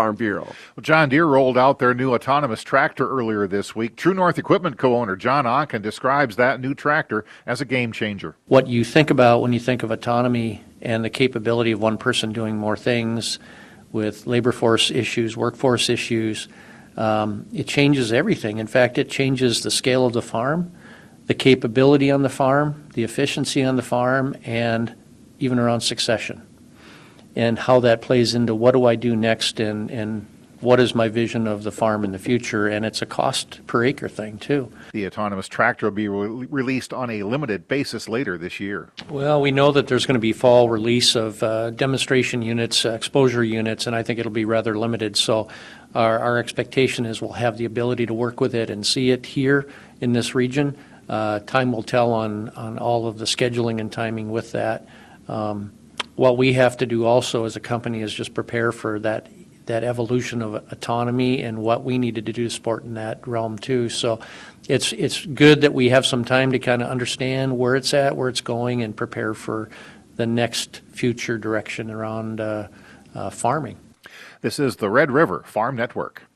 Farm Bureau. Well, John Deere rolled out their new autonomous tractor earlier this week. True North Equipment co-owner John Onken describes that new tractor as a game changer. What you think about when you think of autonomy and the capability of one person doing more things with labor force issues, workforce issues, it changes everything. In fact, it changes the scale of the farm, the capability on the farm, the efficiency on the farm, and even around succession, and how that plays into what do I do next and what is my vision of the farm in the future. And it's a cost per acre thing too. The autonomous tractor will be released on a limited basis later this year. Well, we know that there's going to be fall release of demonstration units, exposure units, and I think it'll be rather limited. So our expectation is we'll have the ability to work with it and see it here in this region. Time will tell on all of the scheduling and timing with that. What we have to do also as a company is just prepare for that evolution of autonomy and what we needed to do to support in that realm too. So it's good that we have some time to kind of understand where it's at, where it's going, and prepare for the next future direction around farming. This is the Red River Farm Network.